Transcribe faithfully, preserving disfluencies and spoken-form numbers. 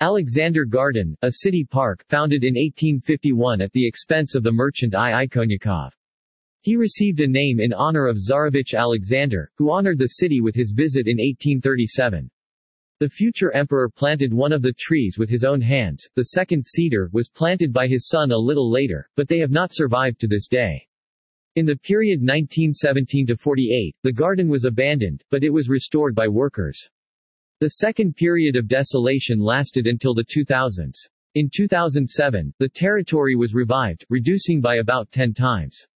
Alexander Garden, a city park, founded in eighteen fifty-one at the expense of the merchant I. I. Konyakov. He received a name in honor of Tsarevich Alexander, who honored the city with his visit in eighteen thirty-seven. The future emperor planted one of the trees with his own hands. The second cedar was planted by his son a little later, but they have not survived to this day. In the period nineteen seventeen to forty-eight, the garden was abandoned, but it was restored by workers. The second period of desolation lasted until the two thousands. In two thousand seven, the territory was revived, reducing by about ten times.